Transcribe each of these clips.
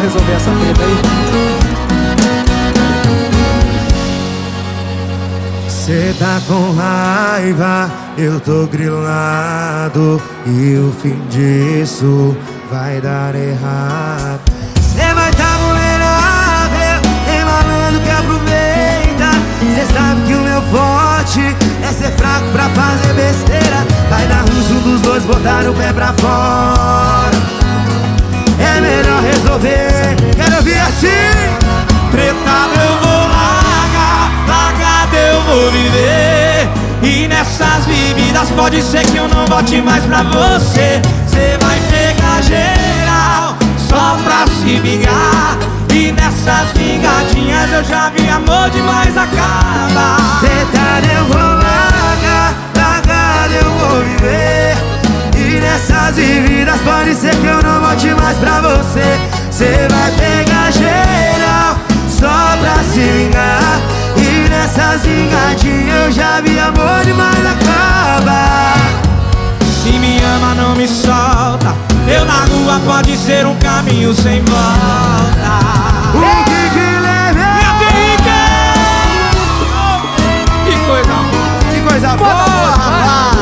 resolver essa treta aí. Cê tá com raiva, eu tô grilado, e o fim disso vai dar errado. Cê vai tá vulnerável, tem malandro que aproveita. Cê sabe que o meu forte é ser fraco pra fazer besteira. Vai dar ruim se um dos dois botar o pé pra fora. É melhor resolver, quero ouvir assim. Tretado eu vou largar, largado eu vou viver. E nessas vividas pode ser que eu não volte mais pra você. Cê vai pegar geral só pra se vingar. E nessas vingadinhas eu já vi amor demais acabar. Tretado eu vou largar, largado eu vou viver. E nessas vividas pode ser que eu não volte mais pra você. Cê vai pegar geral só pra se vingar. E nessas vingadinhas eu já vi amor demais acabar. Se me ama não me solta, eu na rua pode ser um caminho sem volta. O que leva? Que coisa boa! Que coisa boa, rapaz!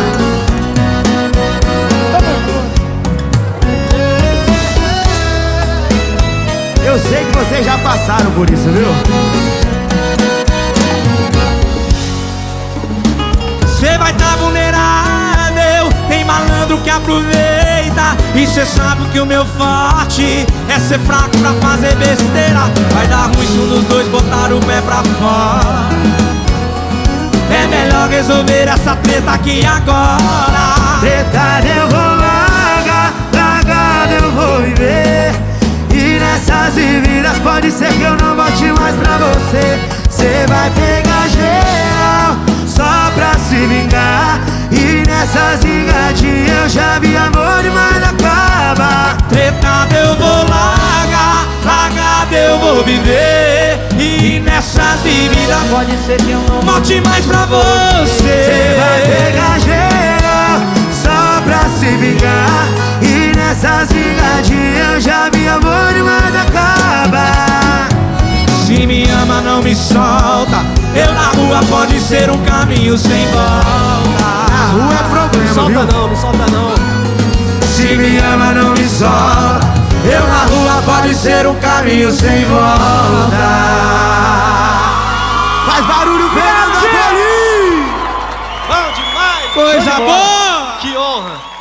Eu sei que vocês já passaram por isso, viu? Cê vai tá vulnerável, tem malandro que aproveita. E cê sabe que o meu forte é ser fraco pra fazer besteira. Vai dar ruim se um dos dois botar o pé pra fora. É melhor resolver essa treta aqui agora. Tretado eu vou largar, largado eu vou viver. E nessas vividas pode ser que eu não volte mais pra você. Cê vai pegar geral só pra se vingar. E nessas vingadinhas eu já vi amor demais acabar. Tretado eu vou largar, largado eu vou viver. E nessas vividas pode ser que eu não volte mais pra você. Cê vai pegar geral só pra se vingar. E nessas vingadinhas eu já vi amor demais acabar. Se me ama não me solta, eu na rua pode ser um caminho sem volta. Na rua é problema, Solta viu? não, não solta não. Se me ama não me solta, Eu na rua pode ser um caminho sem volta. faz barulho, Fernando Amorim! Bom demais! Coisa boa! Que honra!